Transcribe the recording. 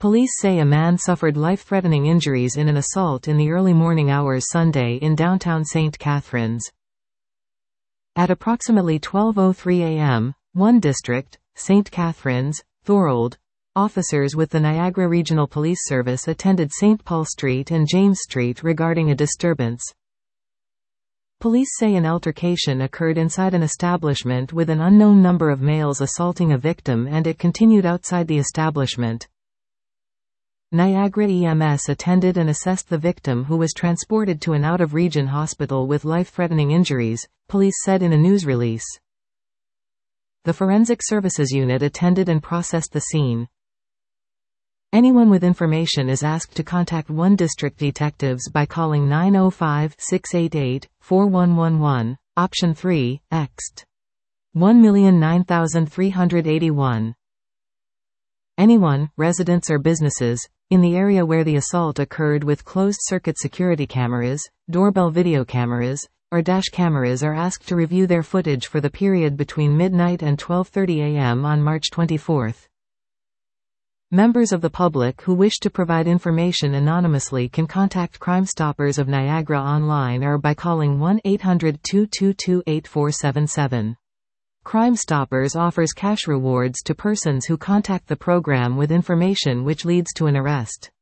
Police say a man suffered life-threatening injuries in an assault in the early morning hours Sunday in downtown St. Catharines. At approximately 12:03 a.m., one district, St. Catharines, Thorold, officers with the Niagara Regional Police Service attended St. Paul Street and James Street regarding a disturbance. Police say an altercation occurred inside an establishment with an unknown number of males assaulting a victim, and it continued outside the establishment. Niagara EMS attended and assessed the victim, who was transported to an out-of-region hospital with life-threatening injuries, police said in a news release. The Forensic Services Unit attended and processed the scene. Anyone with information is asked to contact 1 District Detectives by calling 905-688-4111, option 3, ext. 1,009,381. Anyone, residents or businesses, in the area where the assault occurred with closed-circuit security cameras, doorbell video cameras, or dash cameras are asked to review their footage for the period between midnight and 12:30 a.m. on March 24. Members of the public who wish to provide information anonymously can contact Crime Stoppers of Niagara online or by calling 1-800-222-8477. Crime Stoppers offers cash rewards to persons who contact the program with information which leads to an arrest.